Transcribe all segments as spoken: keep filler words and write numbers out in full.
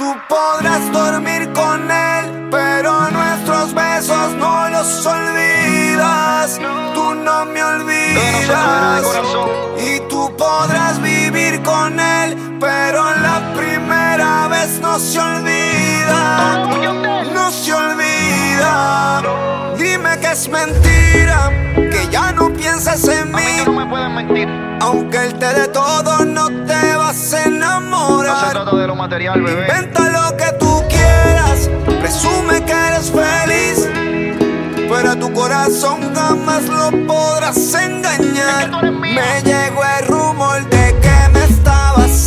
Tú podrás dormir con él, pero nuestros besos no los olvidas. Tú no me olvidas. Y tú podrás vivir con él, pero la primera vez no se olvida. No se olvida. Dime que es mentira, que ya no piensas en mí. No me pueden mentir. Aunque él te dé todo, no te vas a enamorar. No se trata de lo material, bebé. Inventa lo que tú quieras, presume que eres feliz, pero a tu corazón jamás lo podrás engañar. Es que tú eres mía. Me llegó el rumor de que me estabas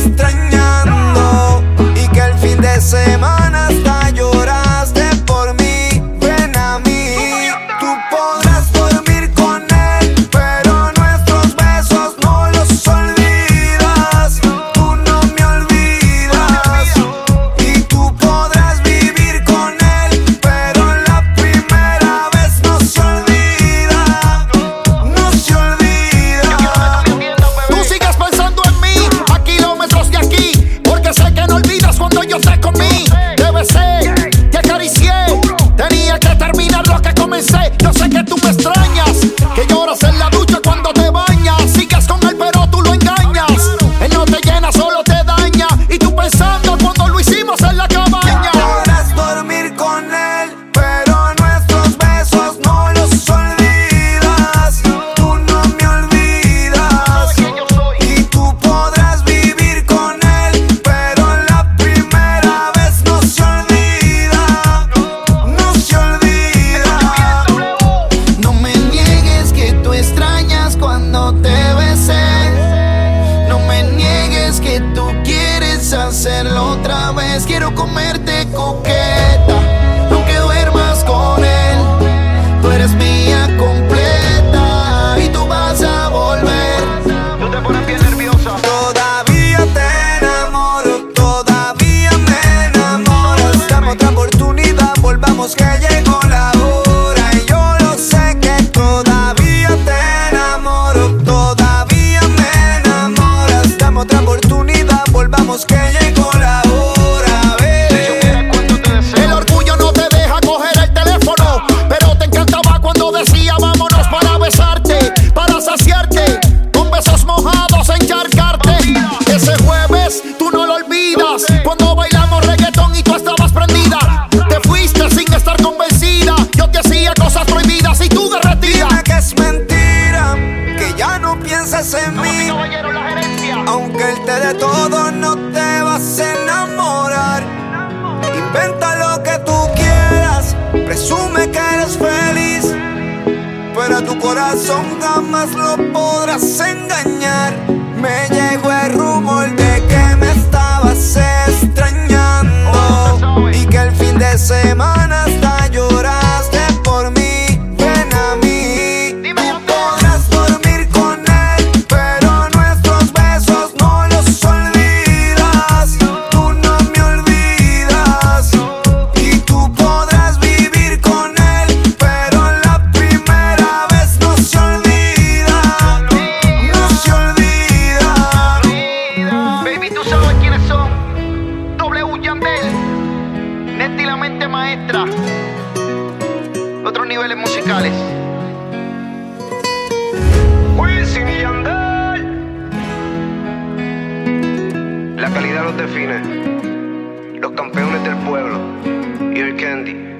extrañando y que el fin de semana hasta lloraste por mí. Ven a mí, tú podrás dormir con él, pero nuestros besos no los olvidas. Tú no me olvidas. Y tú podrás vivir con él, pero la primera vez no se olvida. No se olvida. Tú sigues pensando en mí a kilómetros de aquí, porque sé que no olvidas cuando yo te comí. Te besé, te acaricié, tenía que terminar lo que comencé. Yo sé que tú me extrañas, que lloras en la ducha cuando te bañas. Sigues con él pero tú lo engañas. Él no te llena, solo te daña. Y tú pensando cuando lo hicimos en la cabaña. Podrás dormir con él, pero nuestros besos no los olvidas. Tú no me olvidas. Y tú podrás vivir con él, pero la primera vez no se olvida. No se olvida. No me niegues que tú extrañas cuando te besé. No me niegues que tú quieres hacerlo otra vez. Quiero comerte coqueta, aunque duermas con él. Tú eres mía completa y tú vas a volver. Tú te pones bien nerviosa. Todavía te enamoro, todavía me enamoro. Dame otra oportunidad, volvamos que llegó la hora. Y yo lo sé que todavía te enamoro, todavía me enamoras. Dame otra oportunidad, volvamos que llegó la hora, baby. El orgullo no te deja coger el teléfono, pero te encantaba cuando decía vámonos para besarte, para saciarte, con besos mojados, encharcarte. Ese jueves tú no lo olvidas, cuando bailamos reggaetón y tú estabas prendida. Te fuiste sin estar convencida, yo te hacía cosas prohibidas y tú derretida. Dime que es mentira, que ya no piensas en mí. Caballero, la gerencia. Aunque él te dé todo, no te vas a enamorar. Inventa lo que tú quieras, presume que eres feliz, pero a tu corazón jamás lo podrás engañar. Me llegó el rumor de que me estabas extrañando y que el fin de semana hasta lloraste por mí. Ven a mí, tú podrás dormir con él, pero nuestros besos no los olvidas. Tú no me olvidas. Y tú podrás vivir con él, pero la primera vez no se olvida. No se olvida. Baby, tú sabes quiénes son. W Yandel, Netty la mente maestra. Otros niveles musicales. Wisin y Yandel. La calidad los define. Los campeones del pueblo. Y el Candy.